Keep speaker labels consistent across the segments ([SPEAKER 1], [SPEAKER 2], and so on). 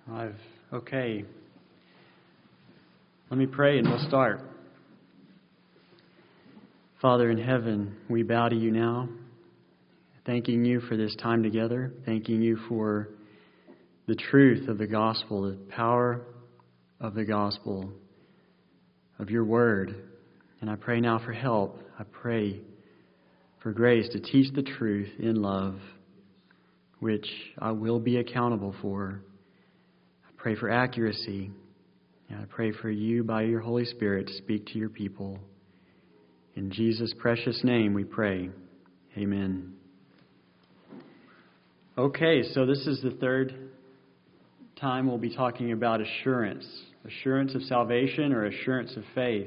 [SPEAKER 1] Okay. Let me pray and we'll start. Father in heaven, we bow to you now, thanking you for this time together, thanking you for the truth of the gospel, the power of the gospel, of your word. And I pray now for help. I pray for grace to teach the truth in love, which I will be accountable for. I pray for accuracy. And I pray for you by your Holy Spirit to speak to your people. In Jesus' precious name we pray. Amen. Okay, so this is the third time we'll be talking about assurance. Assurance of salvation or assurance of faith.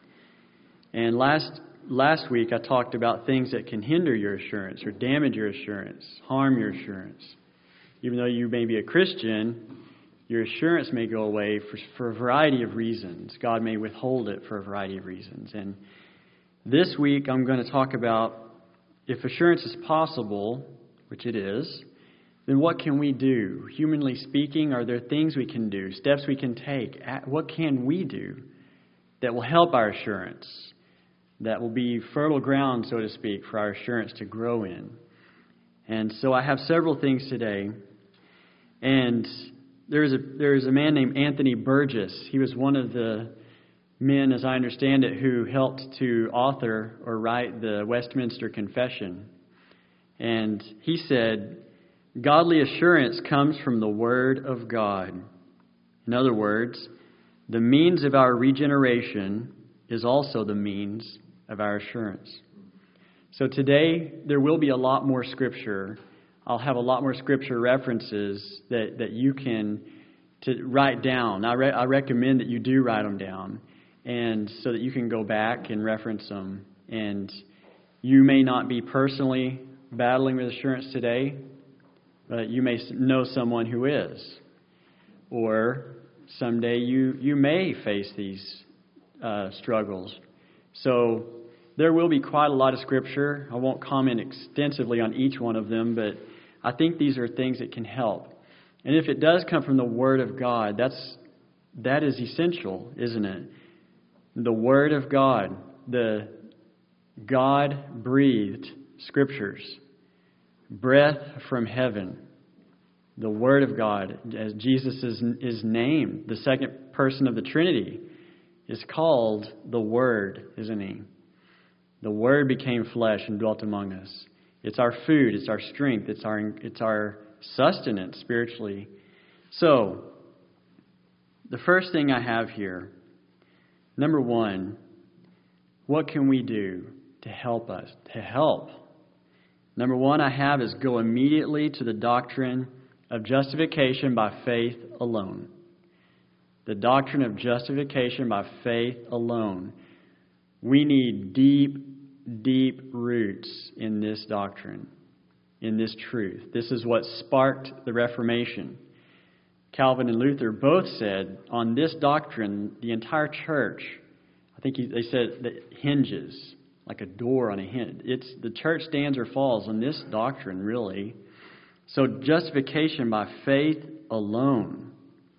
[SPEAKER 1] And last week I talked about things that can hinder your assurance or damage your assurance, harm your assurance. Even though you may be a Christian, your assurance may go away for a variety of reasons. God may withhold it for a variety of reasons. And this week I'm going to talk about if assurance is possible, which it is, then what can we do? Humanly speaking, are there things we can do, steps we can take? What can we do that will help our assurance? That will be fertile ground, so to speak, for our assurance to grow in. And so I have several things today. And there is a man named Anthony Burgess. He was one of the men, as I understand it, who helped to author or write the Westminster Confession. And he said, godly assurance comes from the Word of God. In other words, the means of our regeneration is also the means of our assurance. So today, there will be a lot more Scripture. I'll have a lot more Scripture references that you can to write down. I recommend that you do write them down, and so that you can go back and reference them. And you may not be personally battling with assurance today, but you may know someone who is. Or someday you may face these struggles. So there will be quite a lot of Scripture. I won't comment extensively on each one of them, but I think these are things that can help. And if it does come from the Word of God, that is essential, isn't it? The Word of God, the God-breathed Scriptures, breath from heaven, the Word of God, as Jesus is named, the second person of the Trinity, is called the Word, isn't He? The Word became flesh and dwelt among us. It's our food, it's our strength, it's our sustenance spiritually. So, the first thing I have here, number one, what can we do to help us? To help. Number one I have is go immediately to the doctrine of justification by faith alone. The doctrine of justification by faith alone. We need deep roots in this doctrine, in this truth. This is what sparked the Reformation. Calvin and Luther both said on this doctrine, the entire church, I think they said that hinges, like a door on a hinge. The church stands or falls on this doctrine, really. So justification by faith alone.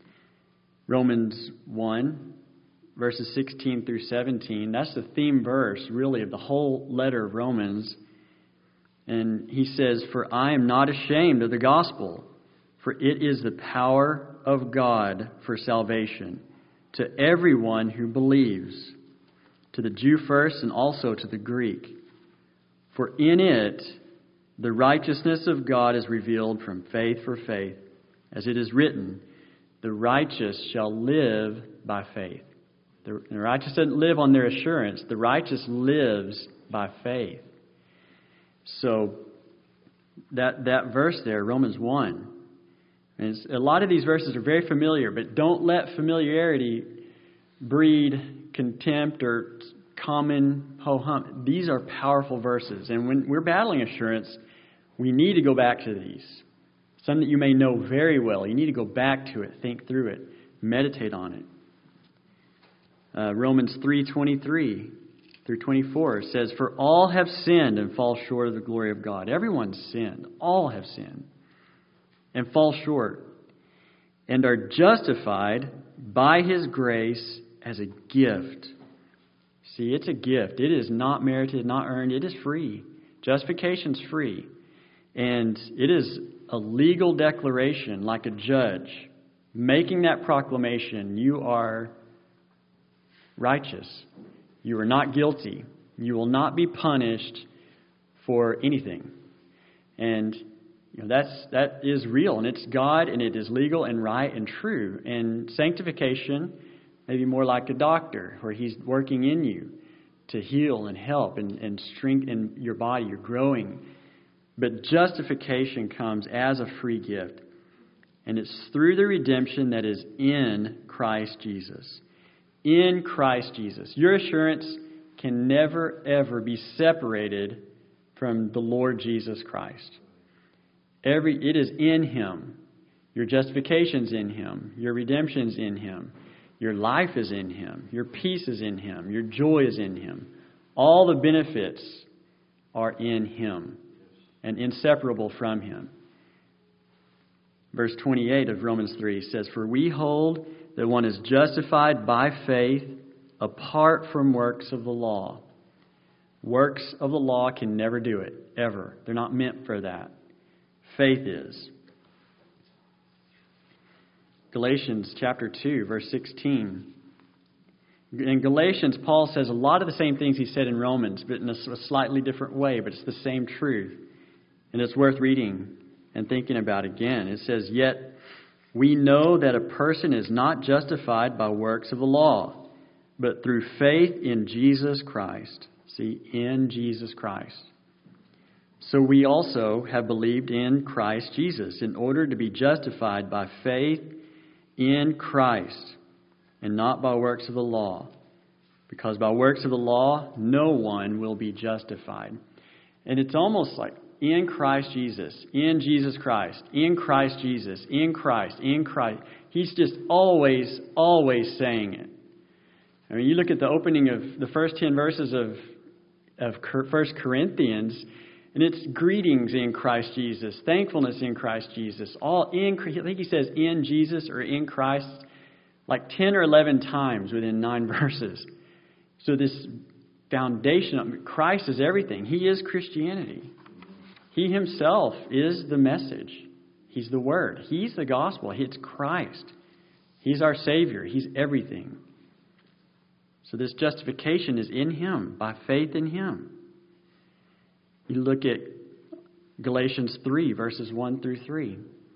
[SPEAKER 1] Romans 1, verses 16 through 17, that's the theme verse, really, of the whole letter of Romans. And he says, "For I am not ashamed of the gospel, for it is the power of God for salvation to everyone who believes, to the Jew first and also to the Greek. For in it the righteousness of God is revealed from faith for faith, as it is written, the righteous shall live by faith." The righteous doesn't live on their assurance. The righteous lives by faith. So that verse there, Romans 1, and a lot of these verses are very familiar, but don't let familiarity breed contempt or common ho-hum. These are powerful verses. And when we're battling assurance, we need to go back to these. Some that you may know very well. You need to go back to it, think through it, meditate on it. Romans 3:23 through 24 says, "For all have sinned and fall short of the glory of God." Everyone's sinned. All have sinned and fall short. and are justified by His grace as a gift. See, it's a gift. It is not merited, not earned. It is free. Justification's free. And it is a legal declaration, like a judge, making that proclamation. You are righteous. You are not guilty. You will not be punished for anything. And that is real, and it's God, and it is legal and right and true. And sanctification, maybe more like a doctor, where He's working in you to heal and help and strengthen your body. You're growing. But justification comes as a free gift. And it's through the redemption that is in Christ Jesus. In Christ Jesus. Your assurance can never, ever be separated from the Lord Jesus Christ. It is in Him. Your justification's in Him. Your redemption's in Him. Your life is in Him. Your peace is in Him. Your joy is in Him. All the benefits are in Him and inseparable from Him. Verse 28 of Romans 3 says, "For we hold that one is justified by faith apart from works of the law." Works of the law can never do it, ever. They're not meant for that. Faith is. Galatians chapter 2, verse 16. In Galatians, Paul says a lot of the same things he said in Romans, but in a slightly different way, but it's the same truth. And it's worth reading and thinking about again. It says, "Yet we know that a person is not justified by works of the law, but through faith in Jesus Christ." See, in Jesus Christ. "So we also have believed in Christ Jesus in order to be justified by faith in Christ and not by works of the law. Because by works of the law, no one will be justified." And it's almost like in Christ Jesus, in Jesus Christ, in Christ Jesus, in Christ, in Christ. He's just always, always saying it. I mean, you look at the opening of the first 10 verses of 1 Corinthians, and it's greetings in Christ Jesus, thankfulness in Christ Jesus, all in. I think he says in Jesus or in Christ like 10 or 11 times within 9 verses. So this foundation, Christ is everything. He is Christianity. He Himself is the message. He's the Word. He's the gospel. It's Christ. He's our Savior. He's everything. So this justification is in Him, by faith in Him. You look at Galatians 3, verses 1 through 3.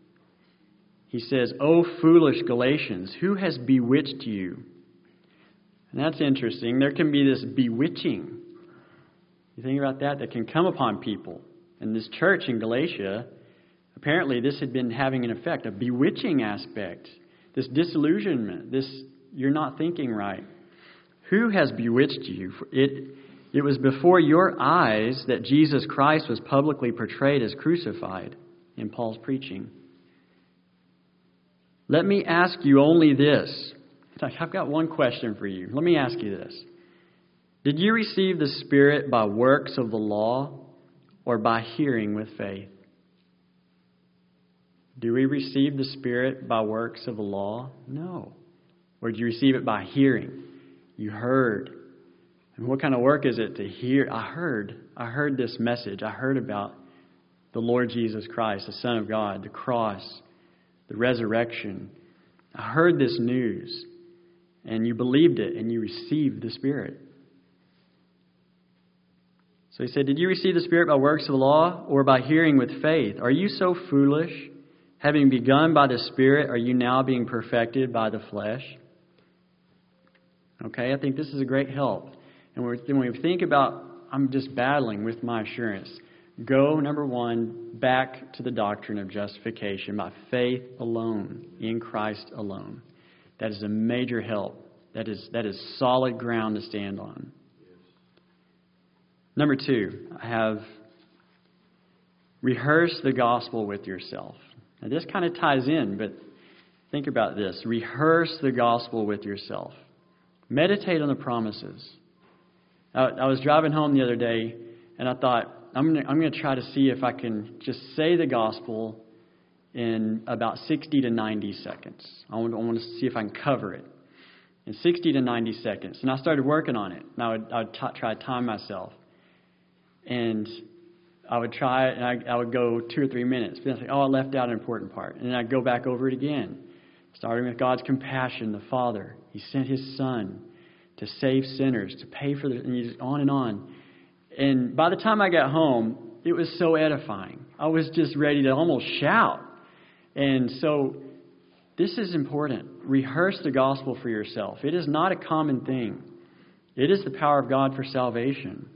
[SPEAKER 1] He says, "O foolish Galatians, who has bewitched you?" And that's interesting. There can be this bewitching. You think about that can come upon people. And this church in Galatia, apparently this had been having an effect, a bewitching aspect, this disillusionment, this you're not thinking right. "Who has bewitched you? It was before your eyes that Jesus Christ was publicly portrayed as crucified," in Paul's preaching. "Let me ask you only this." I've got one question for you. Let me ask you this. Did you receive the Spirit by works of the law or by hearing with faith? Do we receive the Spirit by works of the law? No. Or did you receive it by hearing? You heard. And what kind of work is it to hear? I heard this message. I heard about the Lord Jesus Christ, the Son of God, the cross, the resurrection. I heard this news, and you believed it, and you received the Spirit. So he said, "Did you receive the Spirit by works of the law or by hearing with faith? Are you so foolish? Having begun by the Spirit, are you now being perfected by the flesh?" Okay, I think this is a great help. And when we think about, I'm just battling with my assurance, go, number one, back to the doctrine of justification by faith alone, in Christ alone. That is a major help. That is solid ground to stand on. Number 2, I have rehearse the gospel with yourself. Now this kind of ties in, but think about this. Rehearse the gospel with yourself. Meditate on the promises. I was driving home the other day, and I thought, I'm going to try to see if I can just say the gospel in about 60 to 90 seconds. I want to see if I can cover it in 60 to 90 seconds. And I started working on it. And I would try to time myself. And I would try it, and I would go 2 or 3 minutes. But I think, I left out an important part. And then I'd go back over it again, starting with God's compassion, the Father. He sent His Son to save sinners, to pay for and just on and on. And by the time I got home, it was so edifying. I was just ready to almost shout. And so this is important. Rehearse the gospel for yourself. It is not a common thing. It is the power of God for salvation.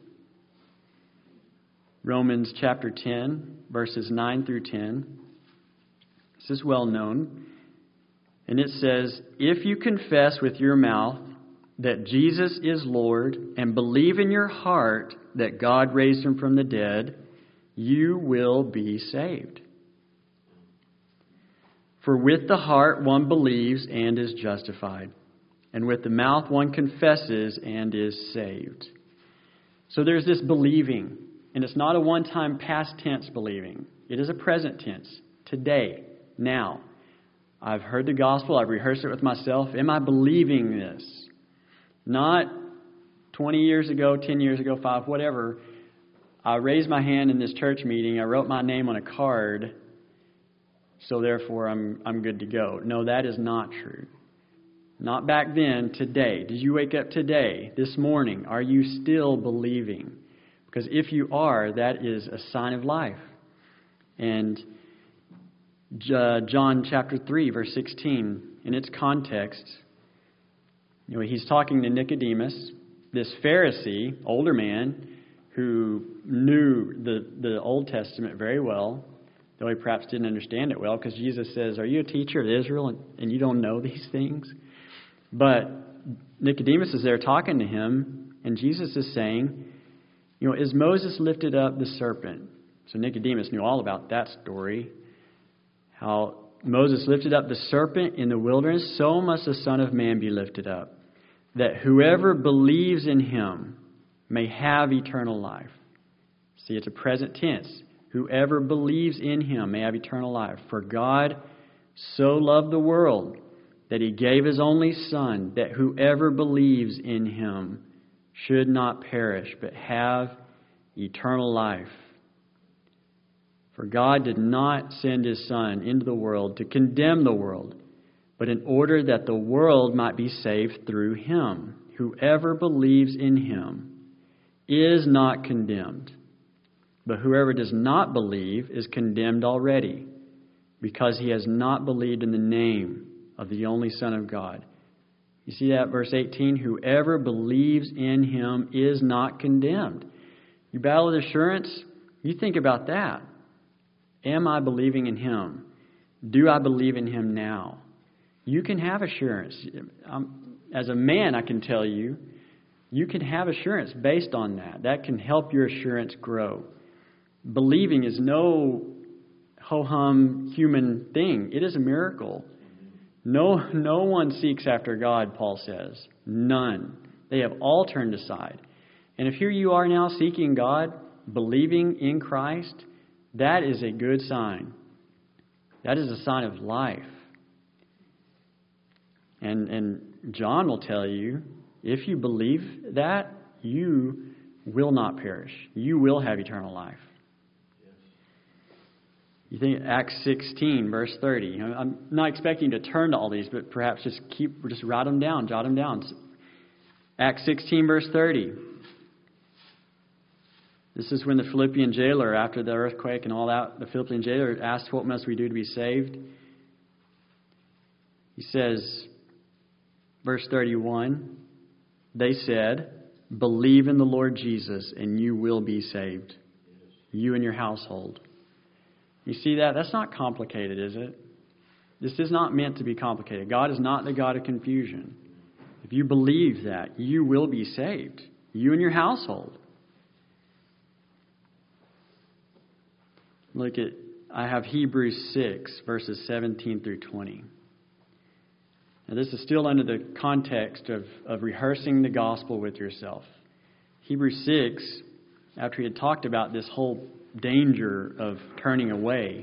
[SPEAKER 1] Romans chapter 10, verses 9 through 10. This is well known. And it says, "If you confess with your mouth that Jesus is Lord and believe in your heart that God raised Him from the dead, you will be saved. For with the heart one believes and is justified, and with the mouth one confesses and is saved." So there's this believing, and it's not a one-time past tense believing. It is a present tense, today, now. I've heard the gospel, I've rehearsed it with myself. Am I believing this? Not 20 years ago, 10 years ago, 5, whatever. I raised my hand in this church meeting, I wrote my name on a card, so therefore I'm good to go. No, that is not true. Not back then, today. Did you wake up today, this morning? Are you still believing? Because if you are, that is a sign of life. And John chapter 3, verse 16, in its context, he's talking to Nicodemus, this Pharisee, older man, who knew the Old Testament very well, though he perhaps didn't understand it well, because Jesus says, "Are you a teacher of Israel and you don't know these things?" But Nicodemus is there talking to him, and Jesus is saying, "As Moses lifted up the serpent." So Nicodemus knew all about that story. How Moses lifted up the serpent in the wilderness, so must the Son of Man be lifted up, that whoever believes in Him may have eternal life. See, it's a present tense. Whoever believes in Him may have eternal life. For God so loved the world that He gave His only Son, that whoever believes in Him should not perish, but have eternal life. For God did not send His Son into the world to condemn the world, but in order that the world might be saved through Him. Whoever believes in Him is not condemned, but whoever does not believe is condemned already, because he has not believed in the name of the only Son of God. You see that, verse 18? Whoever believes in Him is not condemned. You battle with assurance? You think about that. Am I believing in Him? Do I believe in Him now? You can have assurance. As a man, I can tell you, you can have assurance based on that. That can help your assurance grow. Believing is no ho-hum human thing. It is a miracle. No one seeks after God, Paul says. None. They have all turned aside. And if here you are now seeking God, believing in Christ, that is a good sign. That is a sign of life. And John will tell you, if you believe that, you will not perish. You will have eternal life. You think Acts 16, verse 30. I'm not expecting you to turn to all these, but perhaps just write them down, jot them down. Acts 16, verse 30. This is when the Philippian jailer, after the earthquake and all that, the Philippian jailer asked, "What must we do to be saved?" He says, verse 31, they said, "Believe in the Lord Jesus and you will be saved, you and your household." You see that? That's not complicated, is it? This is not meant to be complicated. God is not the God of confusion. If you believe that, you will be saved, you and your household. I have Hebrews 6, verses 17 through 20. Now, this is still under the context of rehearsing the gospel with yourself. Hebrews 6, after he had talked about this whole danger of turning away,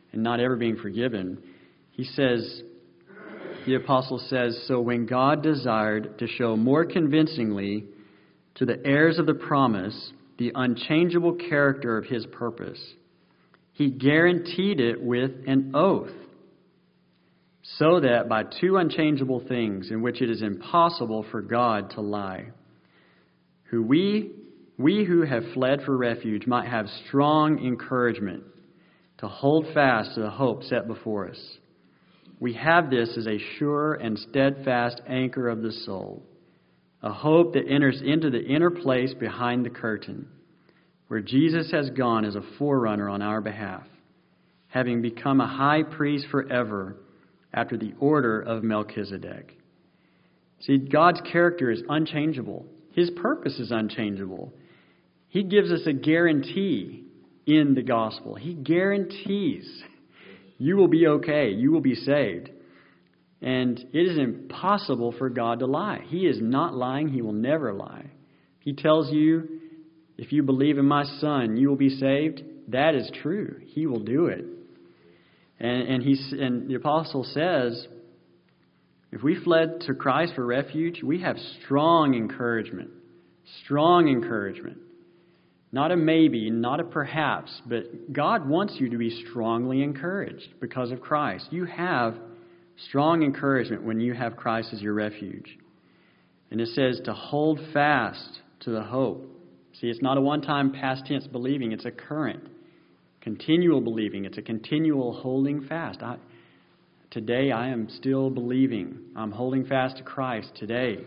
[SPEAKER 1] and not ever being forgiven. He says, the apostle says, so when God desired to show more convincingly to the heirs of the promise the unchangeable character of his purpose, he guaranteed it with an oath, so that by two unchangeable things in which it is impossible for God to lie, we who have fled for refuge might have strong encouragement to hold fast to the hope set before us. We have this as a sure and steadfast anchor of the soul, a hope that enters into the inner place behind the curtain, where Jesus has gone as a forerunner on our behalf, having become a high priest forever after the order of Melchizedek. See, God's character is unchangeable. His purpose is unchangeable. He gives us a guarantee in the gospel. He guarantees you will be okay. You will be saved. And it is impossible for God to lie. He is not lying. He will never lie. He tells you, if you believe in my Son, you will be saved. That is true. He will do it. And the apostle says, if we fled to Christ for refuge, we have strong encouragement. Strong encouragement. Not a maybe, not a perhaps, but God wants you to be strongly encouraged because of Christ. You have strong encouragement when you have Christ as your refuge. And it says to hold fast to the hope. See, it's not a one-time past tense believing, it's a current, continual believing. It's a continual holding fast. Today I am still believing. I'm holding fast to Christ today.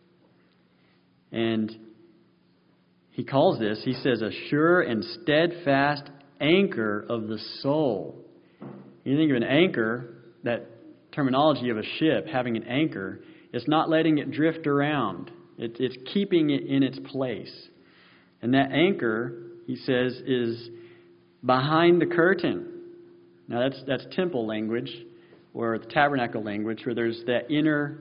[SPEAKER 1] And he calls this, he says, a sure and steadfast anchor of the soul. You think of an anchor, that terminology of a ship having an anchor, it's not letting it drift around. It's keeping it in its place. And that anchor, he says, is behind the curtain. Now that's temple language, or the tabernacle language, where there's that inner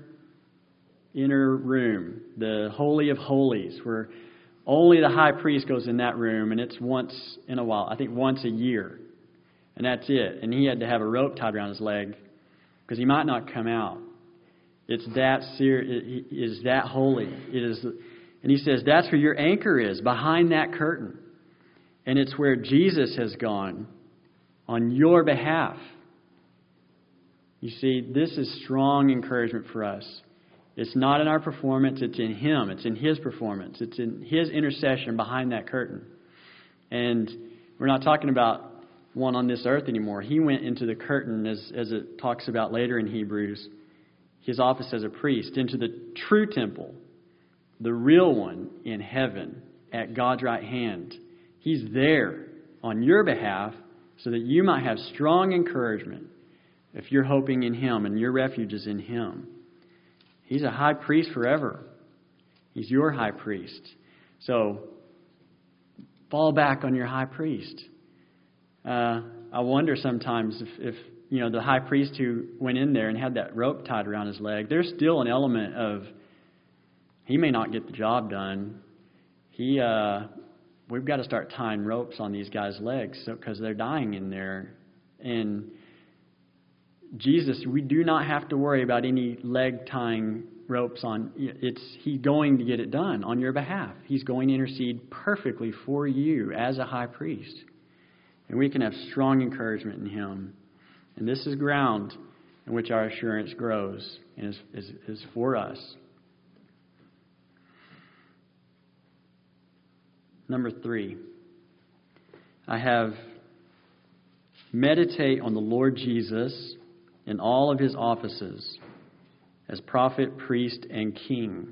[SPEAKER 1] room, the Holy of Holies, where only the high priest goes in that room, and it's once in a while, I think once a year. And that's it. And he had to have a rope tied around his leg because he might not come out. It's that it is that holy. It is, and he says that's where your anchor is, behind that curtain. And it's where Jesus has gone on your behalf. You see, this is strong encouragement for us. It's not in our performance, it's in Him. It's in His performance. It's in His intercession behind that curtain. And we're not talking about one on this earth anymore. He went into the curtain, as it talks about later in Hebrews, His office as a priest, into the true temple, the real one in heaven, at God's right hand. He's there on your behalf so that you might have strong encouragement if you're hoping in Him and your refuge is in Him. He's a high priest forever. He's your high priest. So, fall back on your high priest. I wonder sometimes if the high priest who went in there and had that rope tied around his leg, there's still an element of he may not get the job done. We've got to start tying ropes on these guys' legs because they're dying in there. And Jesus, we do not have to worry about any leg tying ropes on. He's going to get it done on your behalf. He's going to intercede perfectly for you as a high priest. And we can have strong encouragement in Him. And this is ground in which our assurance grows and is for us. Number 3, I have meditate on the Lord Jesus in all of His offices as prophet, priest, and king.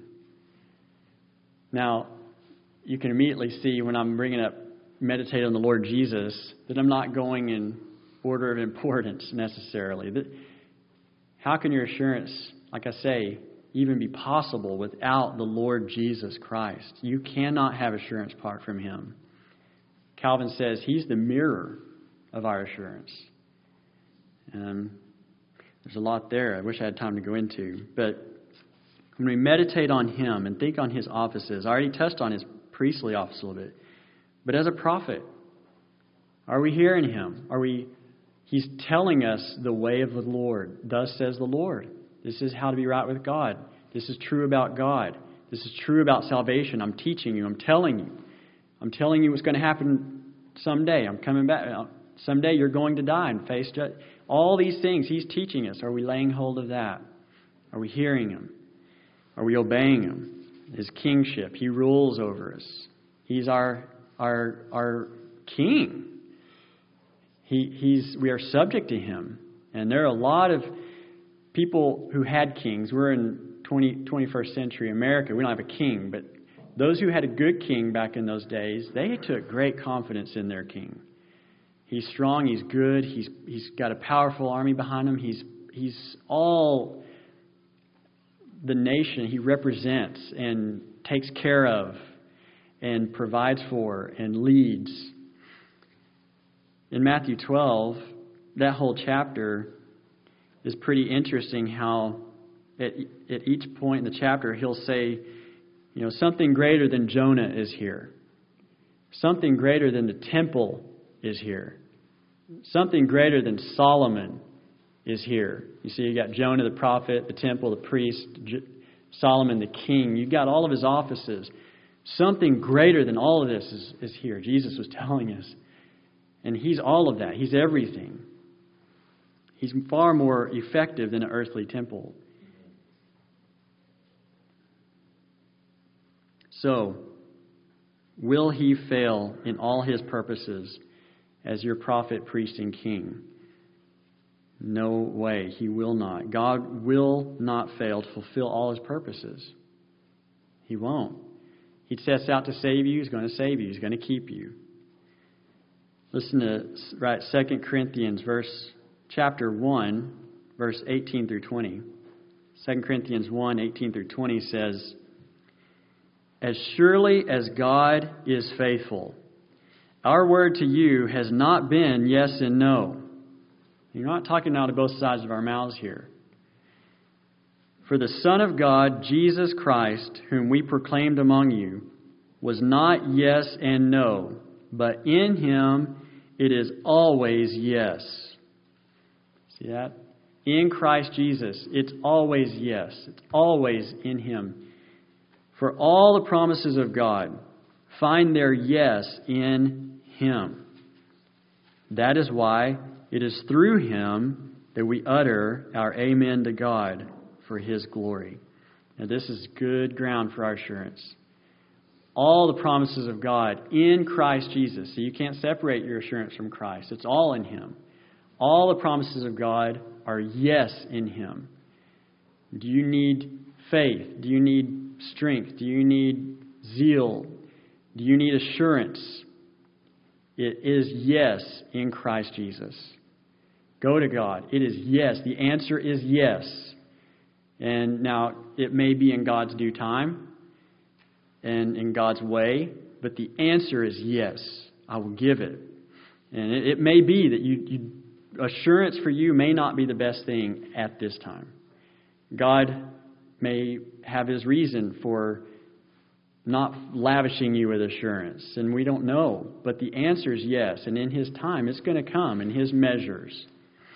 [SPEAKER 1] Now, you can immediately see when I'm bringing up meditate on the Lord Jesus that I'm not going in order of importance necessarily. How can your assurance, like I say, even be possible without the Lord Jesus Christ? You cannot have assurance apart from Him. Calvin says He's the mirror of our assurance. There's a lot there I wish I had time to go into. But when we meditate on Him and think on His offices, I already touched on His priestly office a little bit. But as a prophet, are we hearing Him? He's telling us the way of the Lord. Thus says the Lord. This is how to be right with God. This is true about God. This is true about salvation. I'm teaching you. I'm telling you. I'm telling you what's going to happen someday. I'm coming back. Someday you're going to die and face judgment. All these things He's teaching us. Are we laying hold of that? Are we hearing Him? Are we obeying Him? His kingship. He rules over us. He's our king. We are subject to Him. And there are a lot of people who had kings. We're in 21st century America. We don't have a king, but those who had a good king back in those days, they took great confidence in their king. He's strong, he's good, he's got a powerful army behind him. He's all the nation he represents and takes care of and provides for and leads. In Matthew 12, that whole chapter is pretty interesting how at each point in the chapter He'll say, something greater than Jonah is here. Something greater than the temple is here. Something greater than Solomon is here. You see, you got Jonah the prophet, the temple, the priest, Solomon the king. You've got all of his offices. Something greater than all of this is here. Jesus was telling us. And He's all of that. He's everything. He's far more effective than an earthly temple. So, will He fail in all His purposes as your prophet, priest, and king? No way. He will not. God will not fail to fulfill all His purposes. He won't. He sets out to save you. He's going to save you. He's going to keep you. Listen to 2 Corinthians chapter 1, verse 18 through 20. 2 Corinthians 1, 18 through 20 says, "As surely as God is faithful, our word to you has not been yes and no." You're not talking out of both sides of our mouths here. "For the Son of God, Jesus Christ, whom we proclaimed among you, was not yes and no, but in Him it is always yes." See that? In Christ Jesus, it's always yes. It's always in Him. "For all the promises of God find their yes in Him. That is why it is through Him that we utter our amen to God for His glory." Now this is good ground for our assurance. All the promises of God in Christ Jesus. So you can't separate your assurance from Christ. It's all in Him. All the promises of God are yes in Him. Do you need faith? Do you need strength? Do you need zeal? Do you need assurance? It is yes in Christ Jesus. Go to God. It is yes. The answer is yes. And now, it may be in God's due time and in God's way, but the answer is yes. I will give it. And it may be that assurance for you may not be the best thing at this time. God may have His reason for not lavishing you with assurance, and we don't know. But the answer is yes, and in His time, it's going to come in His measures.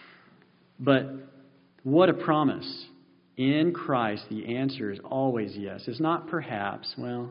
[SPEAKER 1] But what a promise. In Christ, the answer is always yes. It's not perhaps,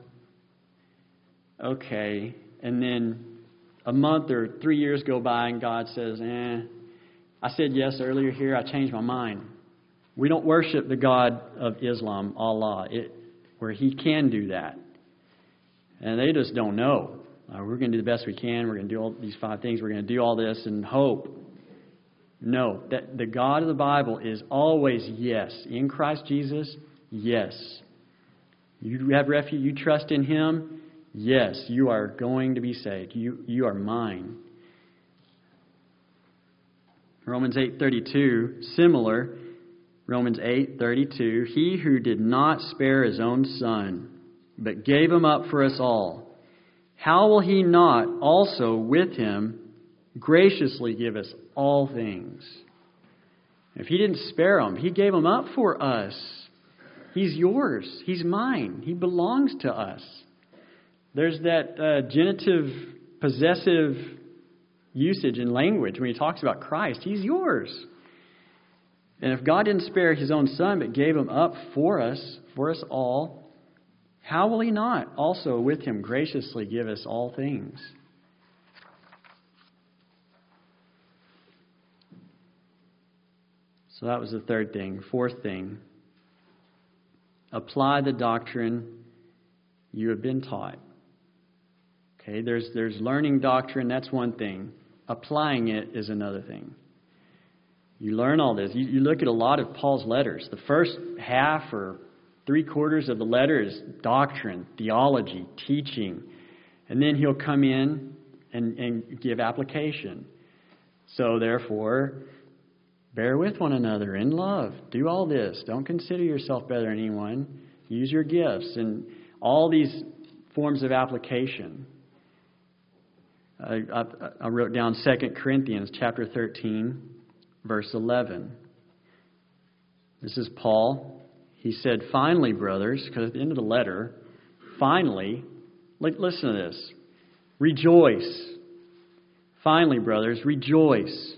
[SPEAKER 1] okay. And then a month or 3 years go by and God says, I said yes earlier here, I changed my mind. We don't worship the God of Islam, Allah, where He can do that. And they just don't know. We're going to do the best we can. We're going to do all these 5 things. We're going to do all this and hope. No, that the God of the Bible is always yes. In Christ Jesus, yes. You have refuge, you trust in Him, yes, you are going to be saved. You are mine. Romans 8:32, similar. Romans 8:32, "He who did not spare His own Son, but gave Him up for us all, how will He not also with Him graciously give us all things?" If He didn't spare Him, He gave Him up for us. He's yours. He's mine. He belongs to us. There's that genitive, possessive usage and language when he talks about Christ. He's yours. And if God didn't spare his own Son, but gave him up for us all, how will he not also with him graciously give us all things? So that was the third thing. Fourth thing, apply the doctrine you have been taught. Okay, there's learning doctrine, that's one thing. Applying it is another thing. You learn all this. You look at a lot of Paul's letters. The first half or 3/4 of the letter is doctrine, theology, teaching. And then he'll come in and give application. So therefore, bear with one another in love. Do all this. Don't consider yourself better than anyone. Use your gifts and all these forms of application. I wrote down 2 Corinthians chapter 13, verse 11. This is Paul. He said, finally, brothers, because at the end of the letter, finally, listen to this. Rejoice. Finally, brothers, rejoice.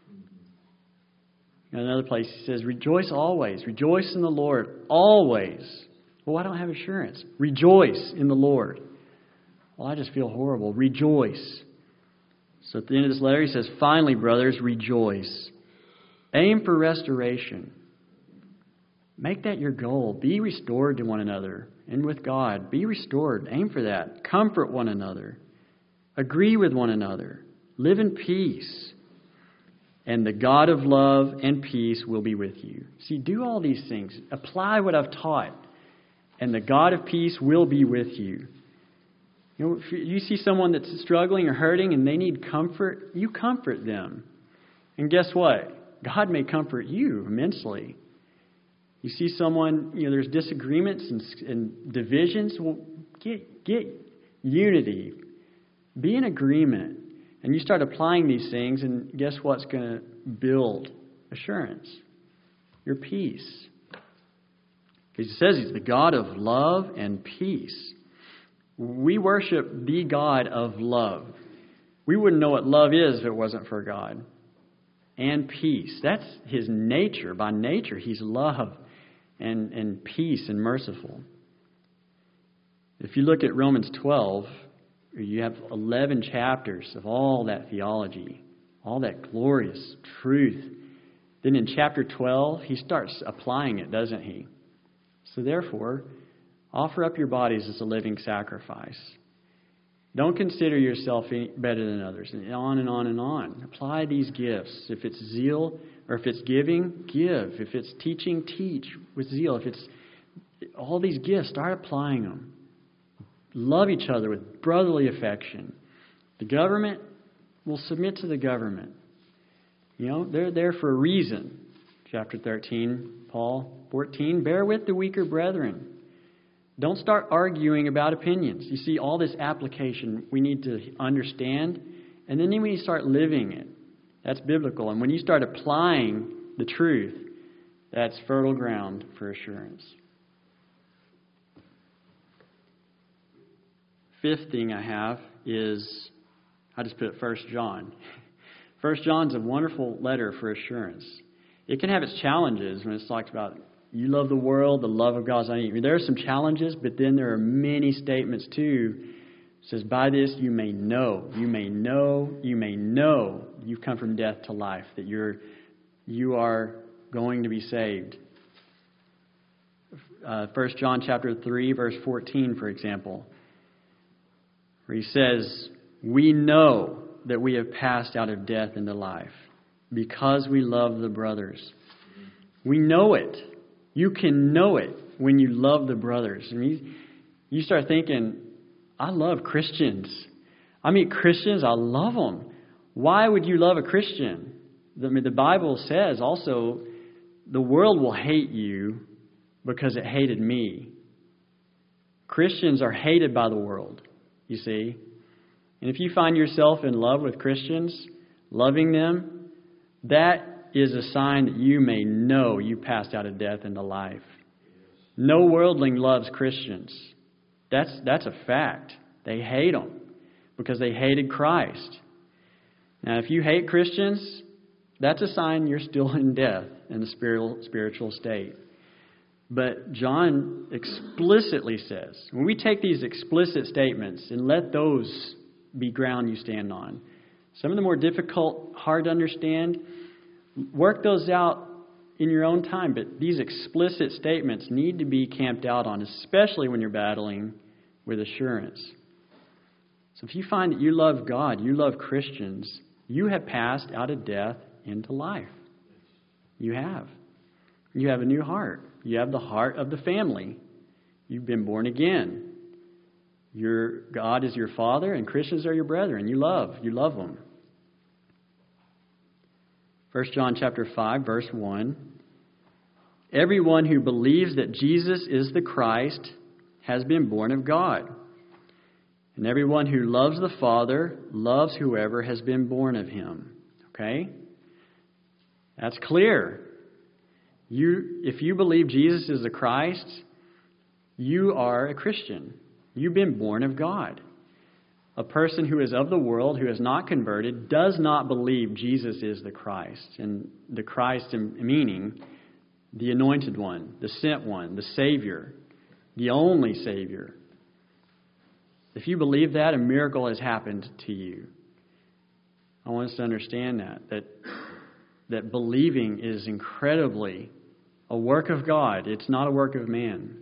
[SPEAKER 1] In another place he says, rejoice always. Rejoice in the Lord always. Well, I don't have assurance. Rejoice in the Lord. Well, I just feel horrible. Rejoice. So at the end of this letter he says, finally, brothers, rejoice. Aim for restoration. Make that your goal. Be restored to one another and with God. Be restored. Aim for that. Comfort one another. Agree with one another. Live in peace. And the God of love and peace will be with you. See, do all these things. Apply what I've taught. And the God of peace will be with you. You know, if you see someone that's struggling or hurting and they need comfort, you comfort them. And guess what? God may comfort you immensely. You see someone, there's disagreements and divisions. Well, get unity. Be in agreement. And you start applying these things, and guess what's going to build assurance? Your peace. Because he says he's the God of love and peace. We worship the God of love. We wouldn't know what love is if it wasn't for God. And peace. That's his nature. By nature, he's love and peace and merciful. If you look at Romans 12, you have 11 chapters of all that theology, all that glorious truth. Then in chapter 12, he starts applying it, doesn't he? So therefore, offer up your bodies as a living sacrifice. Don't consider yourself better than others. And on and on and on. Apply these gifts. If it's zeal or if it's giving, give. If it's teaching, teach with zeal. If it's all these gifts, start applying them. Love each other with brotherly affection. The government will submit to the government. They're there for a reason. Chapter 13, Paul 14, bear with the weaker brethren. Don't start arguing about opinions. You see, all this application we need to understand, and then when you start living it, that's biblical. And when you start applying the truth, that's fertile ground for assurance. Fifth thing I have is, I just put 1 John. 1 John's a wonderful letter for assurance. It can have its challenges when it's talked about you love the world, the love of God's on you. There are some challenges, but then there are many statements too. It says, by this you may know you've come from death to life, that you are going to be saved. 1 John chapter 3, verse 14, for example, where he says, we know that we have passed out of death into life because we love the brothers. We know it. You can know it when you love the brothers. I mean, you start thinking, I love Christians. I meet Christians, I love them. Why would you love a Christian? The Bible says also, the world will hate you because it hated me. Christians are hated by the world, you see. And if you find yourself in love with Christians, loving them, that is a sign that you may know you passed out of death into life. No worldling loves Christians. That's a fact. They hate them because they hated Christ. Now, if you hate Christians, that's a sign you're still in death in the spiritual state. But John explicitly says, when we take these explicit statements and let those be ground you stand on, some of the more difficult, hard to understand, work those out in your own time. But these explicit statements need to be camped out on, especially when you're battling with assurance. So if you find that you love God, you love Christians, you have passed out of death into life. You have. You have a new heart. You have the heart of the family. You've been born again. Your God is your Father, and Christians are your brethren. You love them. 1 John chapter 5, verse 1. Everyone who believes that Jesus is the Christ has been born of God. And everyone who loves the Father loves whoever has been born of him. Okay? That's clear. If you believe Jesus is the Christ, you are a Christian. You've been born of God. A person who is of the world, who is not converted, does not believe Jesus is the Christ. And the Christ meaning the anointed one, the sent one, the Savior, the only Savior. If you believe that, a miracle has happened to you. I want us to understand that believing is incredibly a work of God. It's not a work of man.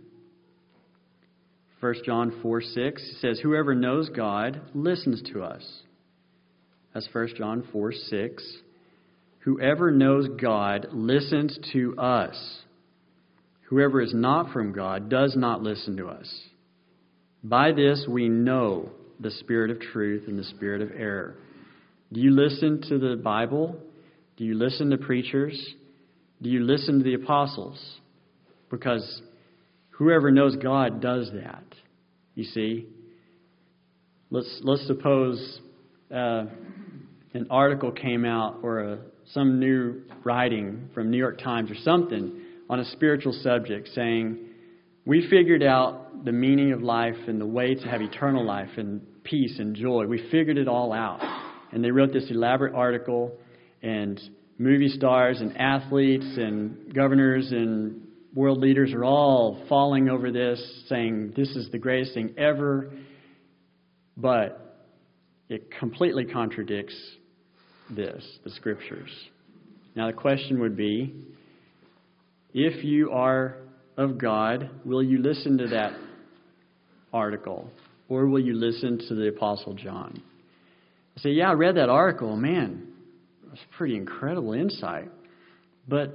[SPEAKER 1] 1 John 4:6 says, whoever knows God listens to us. That's 1 John 4:6. Whoever knows God listens to us. Whoever is not from God does not listen to us. By this we know the spirit of truth and the spirit of error. Do you listen to the Bible? Do you listen to preachers? Do you listen to the apostles? Because whoever knows God does that. You see? Let's suppose an article came out or some new writing from New York Times or something on a spiritual subject saying, we figured out the meaning of life and the way to have eternal life and peace and joy. We figured it all out. And they wrote this elaborate article, and movie stars and athletes and governors and world leaders are all falling over this, saying this is the greatest thing ever. But it completely contradicts the Scriptures. Now the question would be, if you are of God, will you listen to that article? Or will you listen to the Apostle John? I say, yeah, I read that article. Man, it was pretty incredible insight. But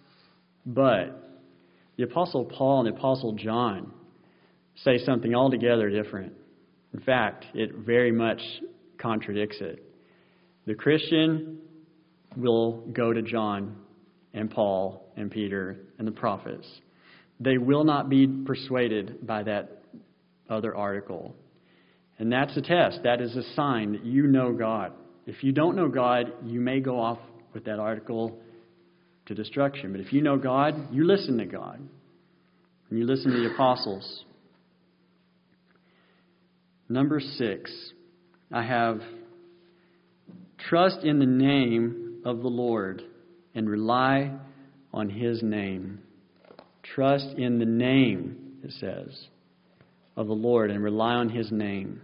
[SPEAKER 1] the Apostle Paul and the Apostle John say something altogether different. In fact, it very much contradicts it. The Christian will go to John and Paul and Peter and the prophets. They will not be persuaded by that other article. And that's a test. That is a sign that you know God. If you don't know God, you may go off with that article to destruction. But if you know God, you listen to God. And you listen to the apostles. Number 6, I have trust in the name of the Lord and rely on His name. Trust in the name, it says, of the Lord and rely on His name.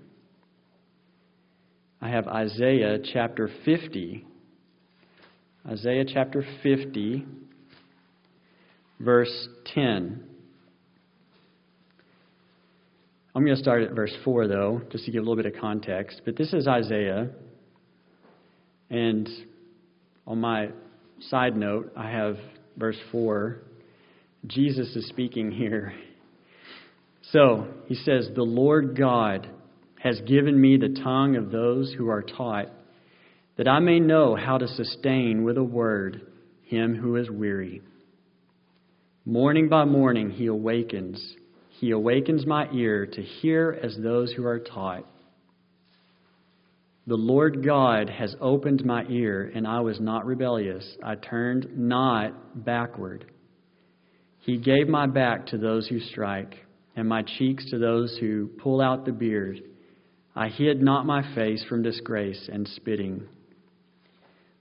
[SPEAKER 1] I have Isaiah chapter 50. Isaiah chapter 50, verse 10. I'm going to start at verse 4, though, just to give a little bit of context. But this is Isaiah. And on my side note, I have verse 4. Jesus is speaking here. So, he says, the Lord God has given me the tongue of those who are taught, that I may know how to sustain with a word him who is weary. Morning by morning he awakens my ear to hear as those who are taught. The Lord God has opened my ear, and I was not rebellious. I turned not backward. He gave my back to those who strike, and my cheeks to those who pull out the beard. I hid not my face from disgrace and spitting.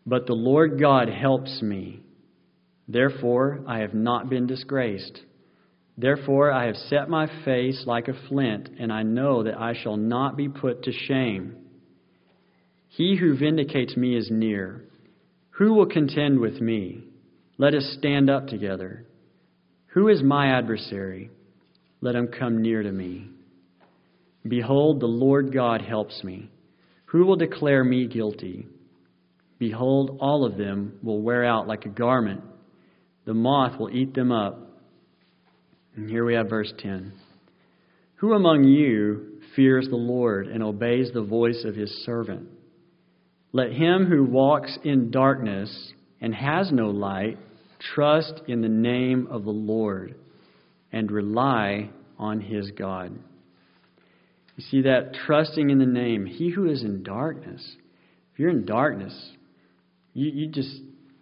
[SPEAKER 1] But the Lord God helps me. Therefore I have not been disgraced. Therefore I have set my face like a flint, and I know that I shall not be put to shame. He who vindicates me is near. Who will contend with me? Let us stand up together. Who is my adversary? Let him come near to me. Behold, the Lord God helps me. Who will declare me guilty? Behold, all of them will wear out like a garment. The moth will eat them up. And here we have verse 10. Who among you fears the Lord and obeys the voice of his servant? Let him who walks in darkness and has no light trust in the name of the Lord and rely on his God. You see that? Trusting in the name. He who is in darkness. If you're in darkness, you just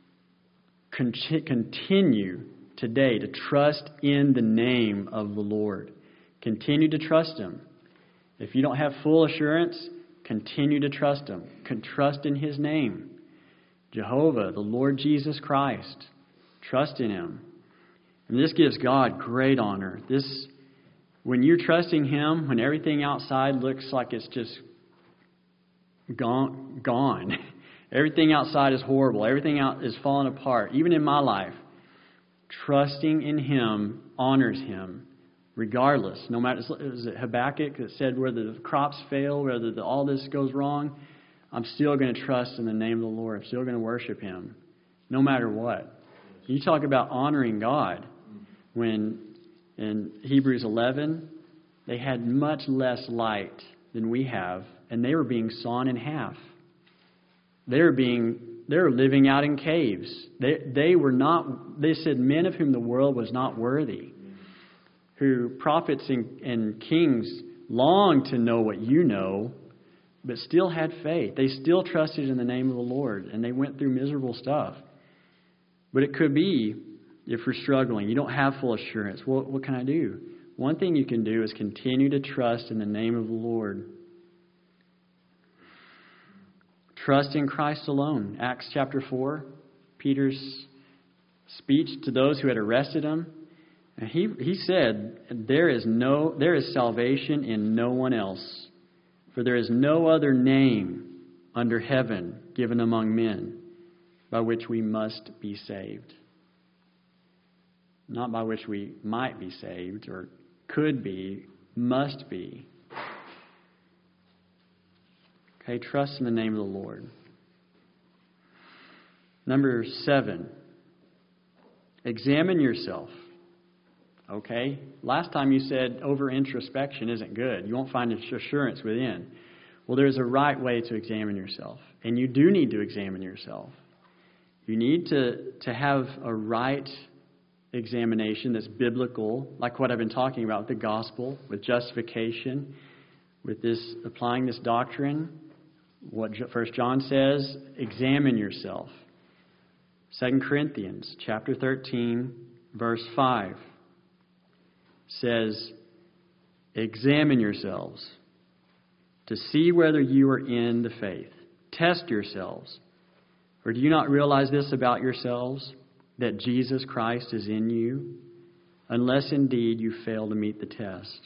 [SPEAKER 1] continue today to trust in the name of the Lord. Continue to trust him. If you don't have full assurance, continue to trust him. Trust in his name. Jehovah, the Lord Jesus Christ. Trust in him. And this gives God great honor. When you're trusting him, when everything outside looks like it's just gone. Everything outside is horrible. Everything out is falling apart. Even in my life, trusting in him honors him regardless. No matter, is it Habakkuk that said whether the crops fail, whether all this goes wrong, I'm still going to trust in the name of the Lord. I'm still going to worship him no matter what. You talk about honoring God. When in Hebrews 11, they had much less light than we have, and they were being sawn in half. They were living out in caves. They said men of whom the world was not worthy. Who prophets and kings longed to know what you know, but still had faith. They still trusted in the name of the Lord, and they went through miserable stuff. But it could be, if you're struggling, you don't have full assurance. What can I do? One thing you can do is continue to trust in the name of the Lord. Trust in Christ alone. Acts chapter 4, Peter's speech to those who had arrested him. And he said, there is salvation in no one else, for there is no other name under heaven given among men by which we must be saved. Not by which we might be saved or could be, must be. Okay, trust in the name of the Lord. Number 7, examine yourself. Okay, last time you said over introspection isn't good. You won't find assurance within. Well, there's a right way to examine yourself, and you do need to examine yourself. You need to have a right examination that's biblical, like what I've been talking about with the gospel, with justification, with this applying this doctrine. What 1 John says, examine yourself. 2 Corinthians chapter 13, verse 5 says, examine yourselves to see whether you are in the faith. Test yourselves. Or do you not realize this about yourselves, that Jesus Christ is in you, unless indeed you fail to meet the test?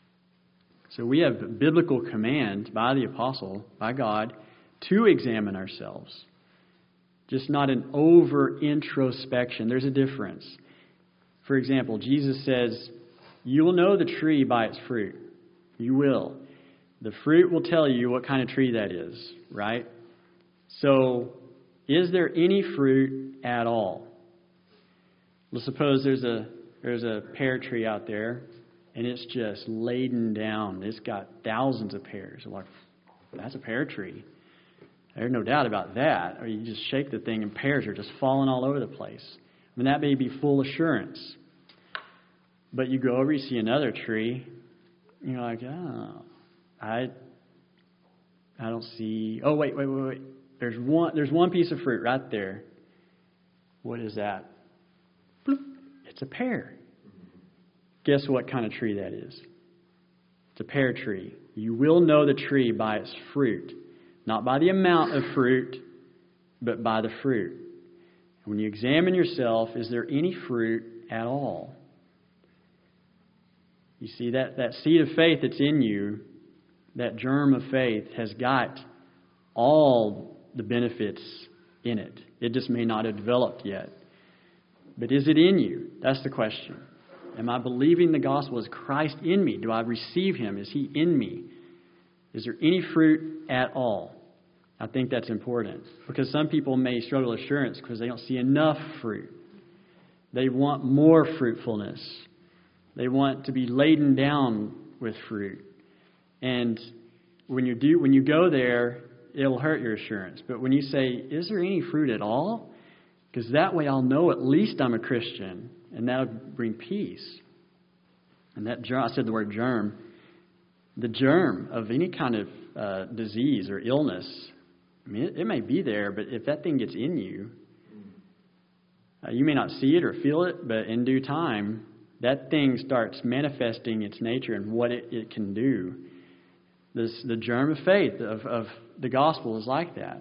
[SPEAKER 1] So we have a biblical command by the apostle, by God, to examine ourselves. Just not an over introspection. There's a difference. For example, Jesus says, you will know the tree by its fruit. You will. The fruit will tell you what kind of tree that is, right? So, is there any fruit at all? Let's suppose there's a pear tree out there, and it's just laden down. It's got thousands of pears. Like, that's a pear tree. There's no doubt about that. Or you just shake the thing, and pears are just falling all over the place. I mean, that may be full assurance. But you go over, you see another tree, and you're like, oh, I don't see. Oh, wait. There's one piece of fruit right there. What is that? Bloop. It's a pear. Guess what kind of tree that is? It's a pear tree. You will know the tree by its fruit. Not by the amount of fruit, but by the fruit. When you examine yourself, is there any fruit at all? You see, that seed of faith that's in you, that germ of faith, has got all the benefits in it. It just may not have developed yet. But is it in you? That's the question. Am I believing the gospel? Is Christ in me? Do I receive Him? Is He in me? Is there any fruit at all? I think that's important. Because some people may struggle with assurance because they don't see enough fruit. They want more fruitfulness. They want to be laden down with fruit. And when you go there, it'll hurt your assurance. But when you say, is there any fruit at all? Because that way I'll know at least I'm a Christian. And that'll bring peace. And that germ, I said the word germ. The germ of any kind of disease or illness, I mean, it may be there, but if that thing gets in you, you may not see it or feel it, but in due time, that thing starts manifesting its nature and what it can do. The germ of faith of the gospel is like that.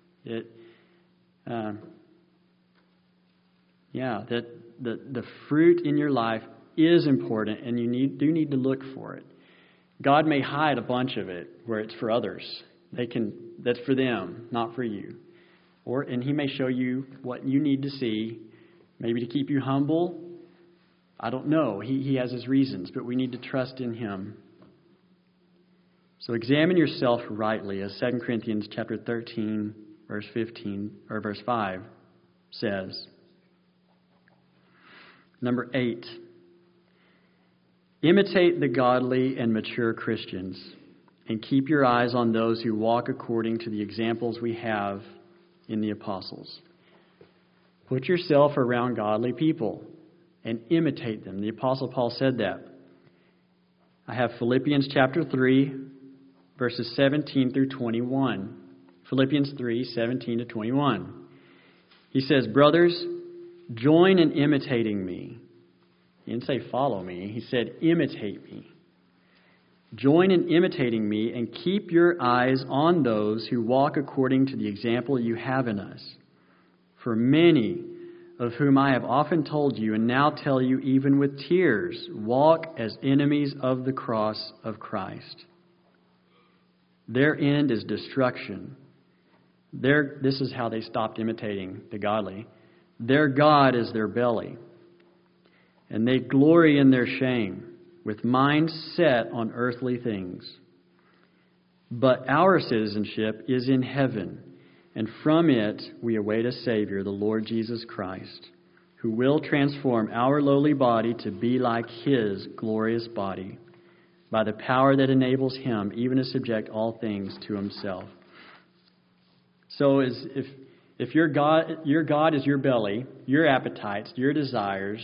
[SPEAKER 1] That the fruit in your life is important, and you do need to look for it. God may hide a bunch of it where it's for others. That's for them, not for you. And He may show you what you need to see, maybe to keep you humble. I don't know. He has His reasons, but we need to trust in Him. So examine yourself rightly, as 2 Corinthians chapter 13, verse 15 or verse 5 says. Number 8. Imitate the godly and mature Christians, and keep your eyes on those who walk according to the examples we have in the apostles. Put yourself around godly people and imitate them. The Apostle Paul said that. I have Philippians chapter 3, verses 17 through 21. Philippians 3, 17 to 21. He says, brothers, join in imitating me. He didn't say follow me. He said imitate me. Join in imitating me and keep your eyes on those who walk according to the example you have in us. For many of whom I have often told you and now tell you even with tears, walk as enemies of the cross of Christ. Their end is destruction. This is how they stopped imitating the godly. Their God is their belly, and they glory in their shame, with minds set on earthly things. But our citizenship is in heaven, and from it we await a Savior, the Lord Jesus Christ, who will transform our lowly body to be like His glorious body, by the power that enables Him even to subject all things to Himself. So if your God is your belly, your appetites, your desires,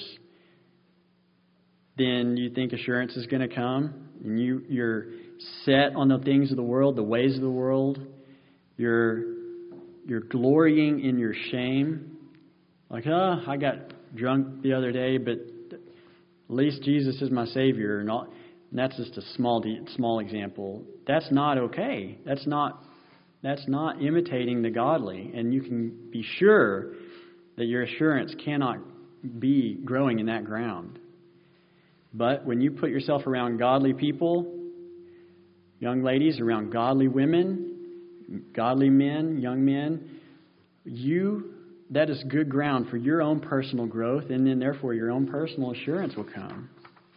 [SPEAKER 1] then you think assurance is going to come, and you're set on the things of the world, the ways of the world. You're glorying in your shame. Like, I got drunk the other day, but at least Jesus is my Savior. And that's just a small example. That's not okay. That's not imitating the godly. And you can be sure that your assurance cannot be growing in that ground. But when you put yourself around godly people, young ladies, around godly women, godly men, young men, that is good ground for your own personal growth, and then therefore your own personal assurance will come.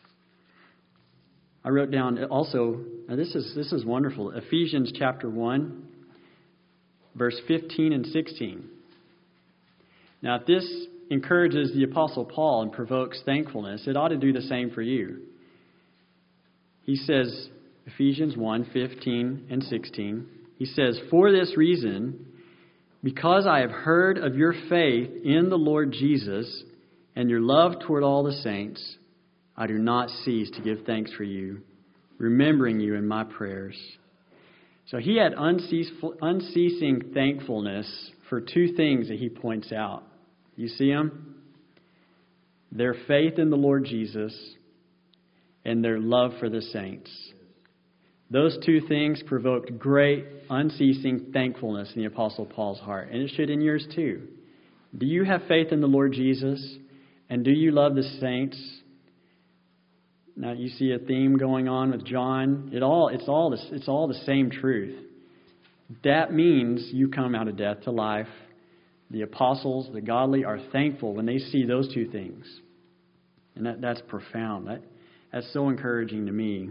[SPEAKER 1] I wrote down also, now this is wonderful, Ephesians chapter 1, verse 15 and 16. Now, if this encourages the Apostle Paul and provokes thankfulness, it ought to do the same for you. He says, Ephesians 1, 15 and 16, he says, for this reason, because I have heard of your faith in the Lord Jesus and your love toward all the saints, I do not cease to give thanks for you, remembering you in my prayers. So he had unceasing thankfulness for two things that he points out. You see them? Their faith in the Lord Jesus and their love for the saints. Those two things provoked great, unceasing thankfulness in the Apostle Paul's heart, and it should in yours too. Do you have faith in the Lord Jesus? And do you love the saints? Now you see a theme going on with John. It's all the same truth. That means you come out of death to life. The apostles, the godly, are thankful when they see those two things. And that's profound. That's so encouraging to me.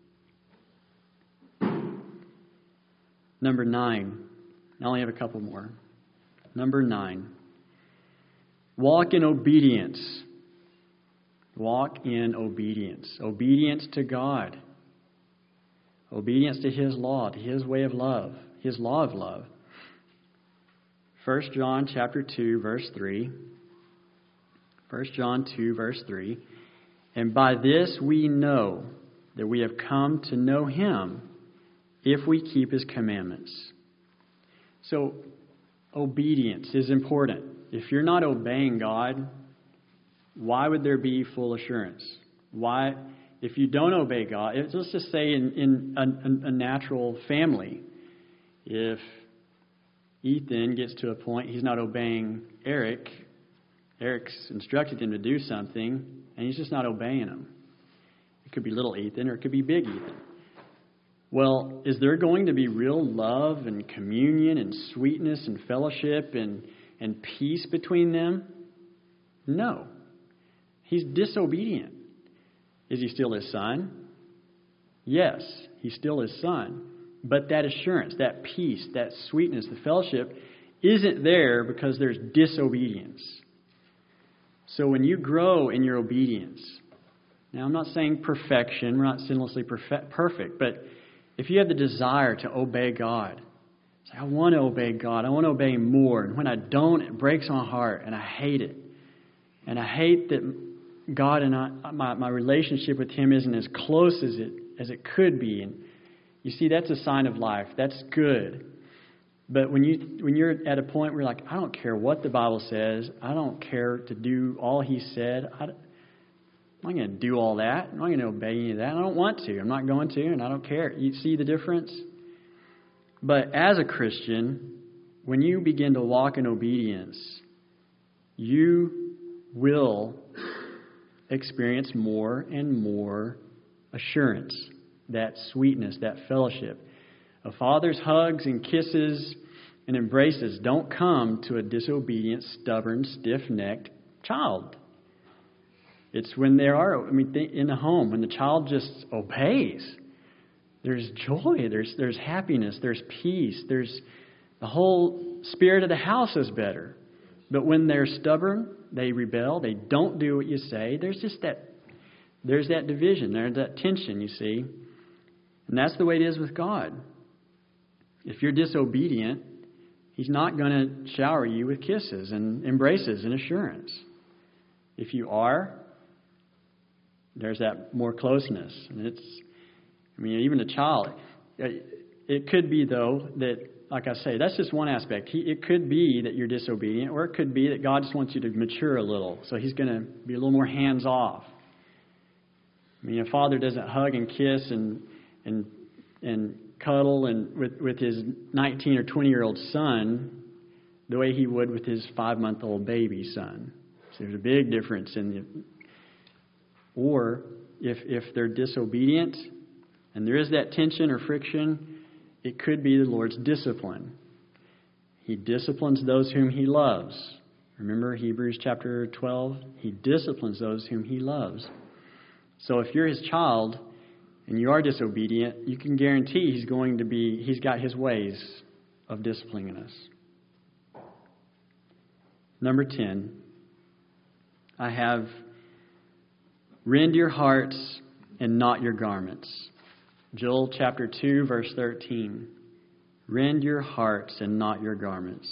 [SPEAKER 1] Number 9. I only have a couple more. Number 9. Walk in obedience. Walk in obedience. Obedience to God. Obedience to His law, to His way of love, His law of love. 1 John chapter 2, verse 3. 1 John 2, verse 3. And by this we know that we have come to know Him if we keep His commandments. So, obedience is important. If you're not obeying God, why would there be full assurance? Why, if you don't obey God, let's just say in a natural family, if Ethan gets to a point he's not obeying Eric's instructed him to do something, and he's just not obeying him. It could be little Ethan or it could be big Ethan. Well, is there going to be real love and communion and sweetness and fellowship and peace between them? No. He's disobedient. Is he still his son? Yes, he's still his son. But that assurance, that peace, that sweetness, the fellowship isn't there because there's disobedience. So when you grow in your obedience, now I'm not saying perfection, we're not sinlessly perfect, but if you have the desire to obey God, say, I want to obey God, I want to obey more, and when I don't, it breaks my heart, and I hate it. And I hate that God and my relationship with Him isn't as close as it could be. And you see, that's a sign of life. That's good. But when you're at a point where you're like, I don't care what the Bible says, I don't care to do all He said, I'm not going to do all that. I'm not going to obey any of that. I don't want to. I'm not going to, and I don't care. You see the difference? But as a Christian, when you begin to walk in obedience, you will experience more and more assurance, that sweetness, that fellowship. A father's hugs and kisses and embraces don't come to a disobedient, stubborn, stiff-necked child. It's when they are, in the home, when the child just obeys. There's joy, there's happiness, there's peace, there's the whole spirit of the house is better. But when they're stubborn, they rebel, they don't do what you say, there's that division, there's that tension, you see. And that's the way it is with God. If you're disobedient, He's not going to shower you with kisses and embraces and assurance. If you are, there's that more closeness. And even a child, it could be, though, that, like I say, that's just one aspect. It could be that you're disobedient, or it could be that God just wants you to mature a little. So He's going to be a little more hands-off. A father doesn't hug and kiss and cuddle and with his 19 or 20-year-old son the way he would with his 5-month-old baby son. So there's a big difference or if they're disobedient and there is that tension or friction, it could be the Lord's discipline. He disciplines those whom He loves. Remember Hebrews chapter 12? He disciplines those whom He loves. So if you're His child and you are disobedient, you can guarantee He's got His ways of disciplining us. Number 10, I have rend your hearts and not your garments. Joel chapter 2, verse 13. Rend your hearts and not your garments.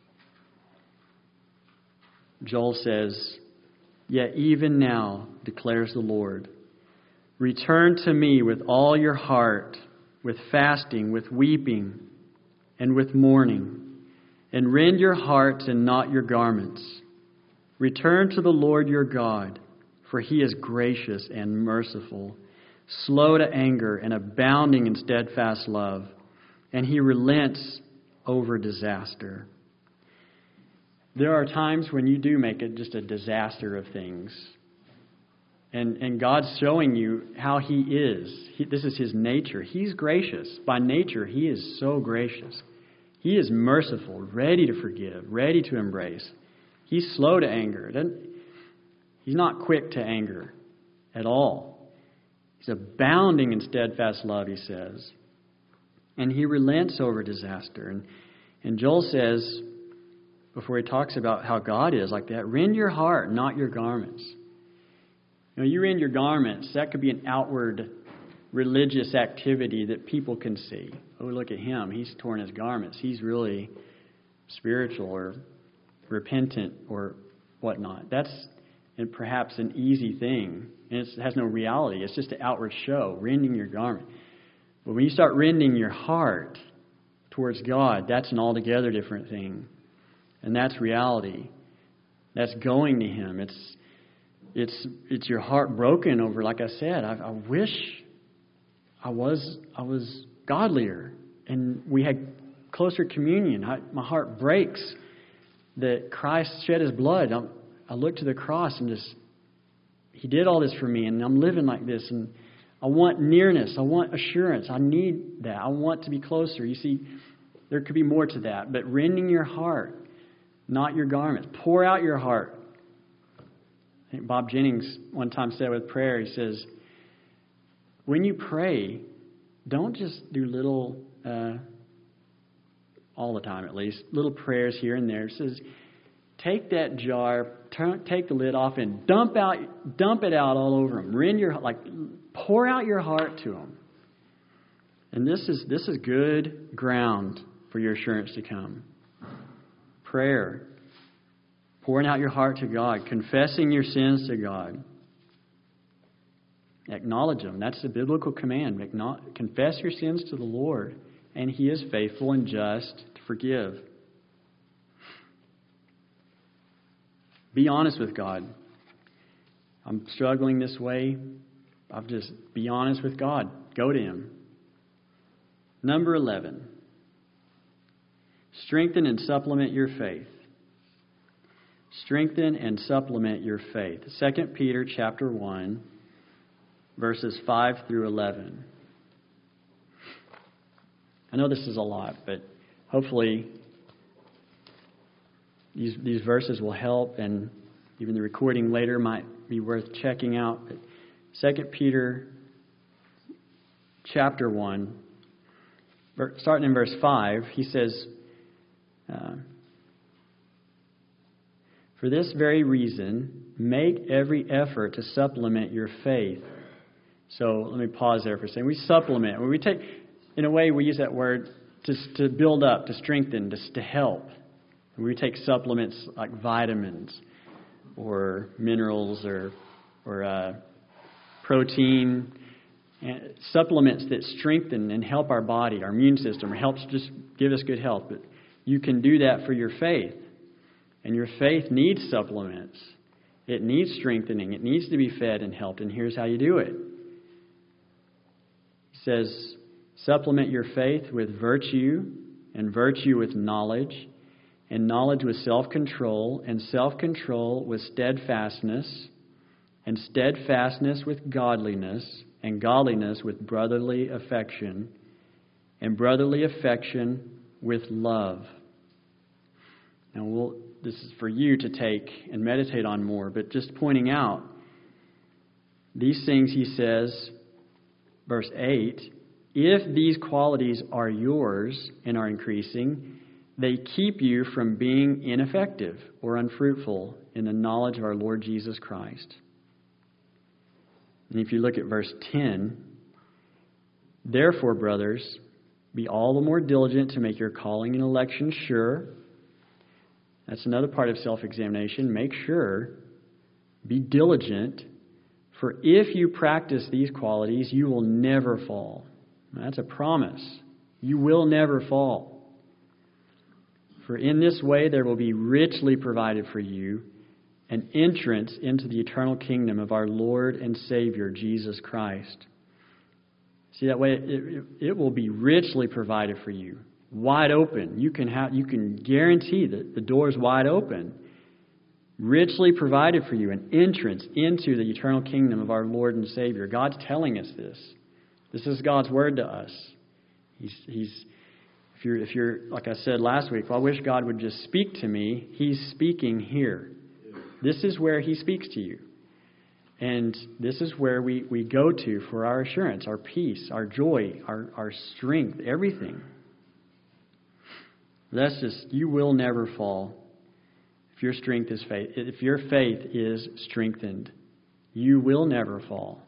[SPEAKER 1] Joel says, Yet even now, declares the Lord, return to me with all your heart, with fasting, with weeping, and with mourning, and rend your hearts and not your garments. Return to the Lord your God, for He is gracious and merciful, slow to anger, and abounding in steadfast love. And He relents over disaster. There are times when you do make it just a disaster of things. And God's showing you how He is. This is His nature. He's gracious. By nature, He is so gracious. He is merciful, ready to forgive, ready to embrace. He's slow to anger. He's not quick to anger at all. He's abounding in steadfast love, He says. And He relents over disaster. And Joel says, before he talks about how God is like that, rend your heart, not your garments. You know, you rend your garments, that could be an outward religious activity that people can see. Oh, look at him. He's torn his garments. He's really spiritual or repentant or whatnot. That's perhaps an easy thing. And it has no reality. It's just an outward show, rending your garment. But when you start rending your heart towards God, that's an altogether different thing. And that's reality. That's going to Him. It's your heart broken over, like I said, I wish I was godlier and we had closer communion. My heart breaks that Christ shed His blood. I look to the cross and He did all this for me, and I'm living like this, and I want nearness. I want assurance. I need that. I want to be closer. You see, there could be more to that, but rending your heart, not your garments. Pour out your heart. I think Bob Jennings one time said with prayer, he says, when you pray, don't just do little, all the time at least, little prayers here and there. He says, take that jar, take the lid off, and dump it out all over Him. Pour out your heart to Him. And this is good ground for your assurance to come. Prayer. Pouring out your heart to God. Confessing your sins to God. Acknowledge them. That's the biblical command. Confess your sins to the Lord, and He is faithful and just to forgive. Be honest with God. I'm struggling this way. I'll just be honest with God. Go to Him. Number 11. Strengthen and supplement your faith. Strengthen and supplement your faith. 2 Peter chapter 1, verses 5 through 11. I know this is a lot, but hopefully these verses will help, and even the recording later might be worth checking out. But 2 Peter chapter 1, starting in verse 5, he says, for this very reason, make every effort to supplement your faith. So let me pause there for a second. We supplement. When we take, in a way, we use that word to build up, to strengthen, to help. When we take supplements like vitamins or minerals or protein, supplements that strengthen and help our body, our immune system, or helps just give us good health. But you can do that for your faith. And your faith needs supplements. It needs strengthening. It needs to be fed and helped. And here's how you do it. He says, supplement your faith with virtue, and virtue with knowledge, and knowledge with self-control, and self-control with steadfastness, and steadfastness with godliness, and godliness with brotherly affection, and brotherly affection with love. Now, this is for you to take and meditate on more, but just pointing out these things, he says, verse 8, if these qualities are yours and are increasing, they keep you from being ineffective or unfruitful in the knowledge of our Lord Jesus Christ. And if you look at verse 10, therefore, brothers, be all the more diligent to make your calling and election sure. That's another part of self-examination. Make sure, be diligent, for if you practice these qualities, you will never fall. That's a promise. You will never fall. For in this way there will be richly provided for you an entrance into the eternal kingdom of our Lord and Savior, Jesus Christ. See, that way it will be richly provided for you, wide open. You can guarantee that the door is wide open, richly provided for you, an entrance into the eternal kingdom of our Lord and Savior. God's telling us this. This is God's word to us. If you're like I said last week, well, I wish God would just speak to me. He's speaking here. This is where He speaks to you. And this is where we go to for our assurance, our peace, our joy, our strength, everything. That's just, you will never fall if your strength is faith. If your faith is strengthened, you will never fall.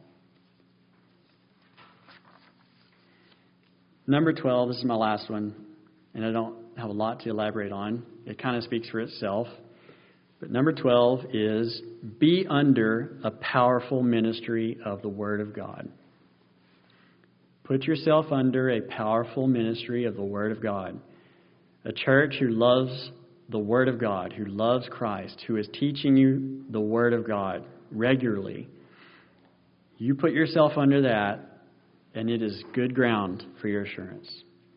[SPEAKER 1] Number 12, this is my last one, and I don't have a lot to elaborate on. It kind of speaks for itself. But number 12 is be under a powerful ministry of the Word of God. Put yourself under a powerful ministry of the Word of God. A church who loves the Word of God, who loves Christ, who is teaching you the Word of God regularly. You put yourself under that, and it is good ground for your assurance.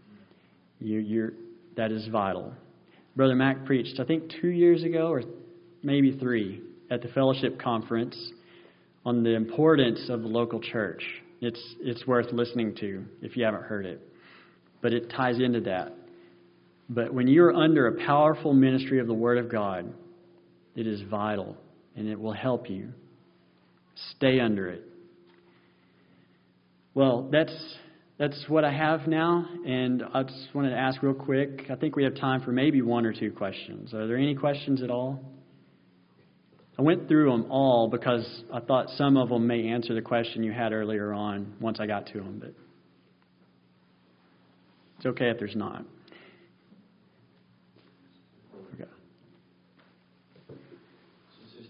[SPEAKER 1] That is vital. Brother Mac preached, I think 2 years ago, or maybe 3, at the fellowship conference on the importance of the local church. It's worth listening to if you haven't heard it. But it ties into that. But when you're under a powerful ministry of the Word of God, it is vital, and it will help you. Stay under it. Well, that's what I have now, and I just wanted to ask real quick. I think we have time for maybe 1 or 2 questions. Are there any questions at all? I went through them all because I thought some of them may answer the question you had earlier on once I got to them, but it's okay if there's not. Okay.
[SPEAKER 2] Since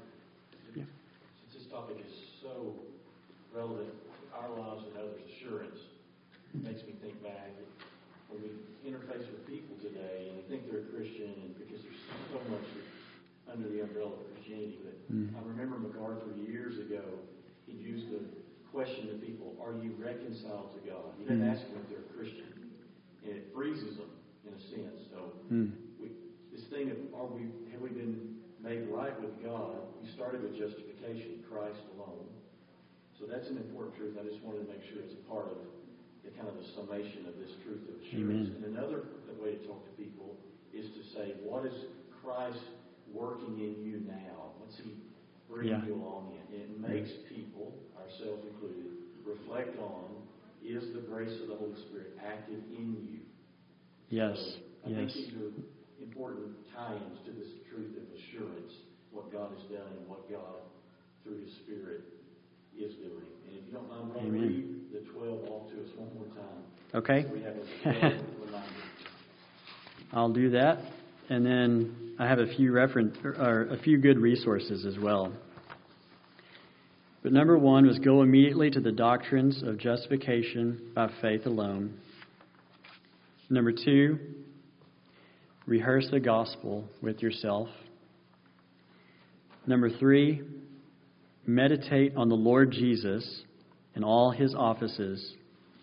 [SPEAKER 2] this topic is so relevant to our lives and others' assurance, it makes me think back when we interface with people today and they think they're a Christian, and because there's so much under the umbrella of Christianity. But I remember MacArthur years ago, he used to question the people, are you reconciled to God? He didn't ask them if they're a Christian. And it freezes them, in a sense. So this thing of have we been made right with God? We started with justification, Christ alone. So that's an important truth. I just wanted to make sure it's a part of the kind of the summation of this truth of assurance. Amen. And another way to talk to people is to say, what is Christ working in you now? What's He bringing you along in? And it makes people, ourselves included, reflect on, is the grace of the Holy Spirit active in you?
[SPEAKER 1] Yes.
[SPEAKER 2] So I think these are important tie-ins to this truth of assurance, what God has done and what God, through His Spirit, is doing. And if you don't mind, I'll read the 12 off to us one more time.
[SPEAKER 1] Okay.
[SPEAKER 2] So we have a reminder.
[SPEAKER 1] I'll do that. And then I have a few good resources as well. But number 1 was go immediately to the doctrines of justification by faith alone. Number 2, rehearse the gospel with yourself. Number 3, meditate on the Lord Jesus and all His offices.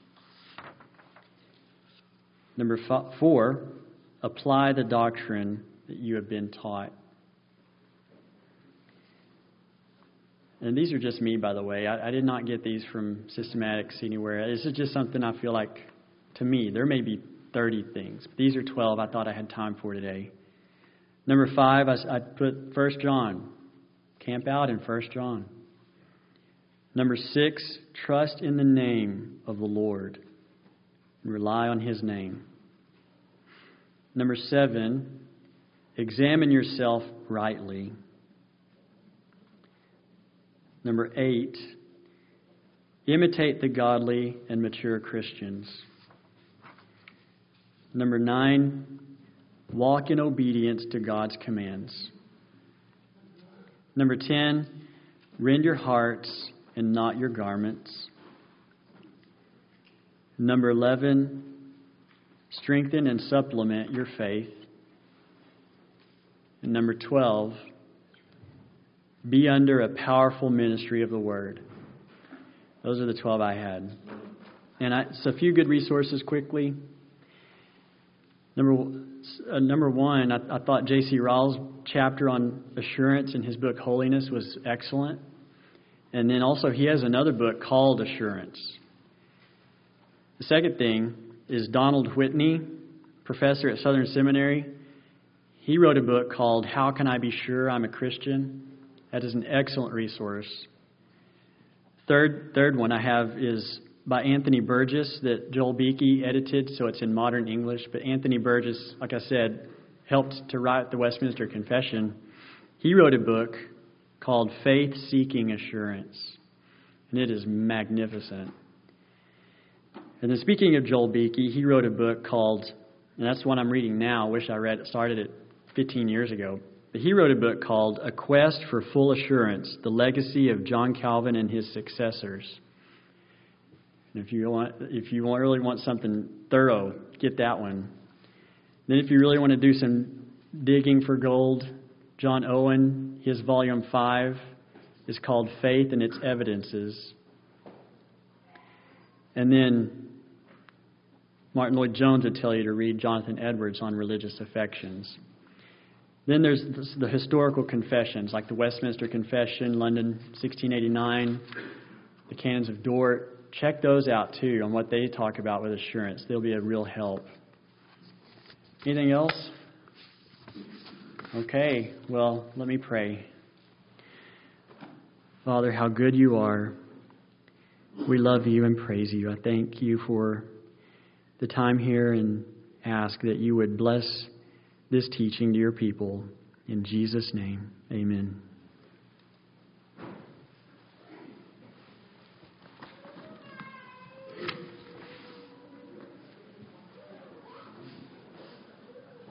[SPEAKER 1] Number 4, apply the doctrine that you have been taught. And these are just me, by the way. I did not get these from Systematics anywhere. This is just something I feel like, to me, there may be 30 things. But these are 12 I thought I had time for today. Number 5, I put 1 John. Camp out in 1 John. Number 6, trust in the name of the Lord. And rely on His name. Number 7, examine yourself rightly. Number 8, imitate the godly and mature Christians. Number 9, walk in obedience to God's commands. Number 10, rend your hearts and not your garments. Number 11, strengthen and supplement your faith. And number 12, be under a powerful ministry of the Word. Those are the 12 I had. So a few good resources quickly. Number one, I thought J.C. Ryle's chapter on assurance in his book Holiness was excellent. And then also he has another book called Assurance. The second thing is Donald Whitney, professor at Southern Seminary. He wrote a book called How Can I Be Sure I'm a Christian? That is an excellent resource. Third one I have is by Anthony Burgess that Joel Beakey edited, so it's in modern English. But Anthony Burgess, like I said, helped to write the Westminster Confession. He wrote a book called Faith Seeking Assurance, and it is magnificent. And then speaking of Joel Beakey, he wrote a book called, and that's the one I'm reading now. I wish I started it 15 years ago. But he wrote a book called A Quest for Full Assurance, The Legacy of John Calvin and His Successors. And if you really want something thorough, get that one. Then if you really want to do some digging for gold, John Owen, his volume 5 is called Faith and Its Evidences. And then Martin Lloyd-Jones would tell you to read Jonathan Edwards on religious affections. Then there's the historical confessions, like the Westminster Confession, London, 1689, the Canons of Dort. Check those out, too, on what they talk about with assurance. They'll be a real help. Anything else? Okay, well, let me pray. Father, how good you are. We love you and praise you. I thank you for the time here and ask that you would bless this teaching to your people. In Jesus' name, amen.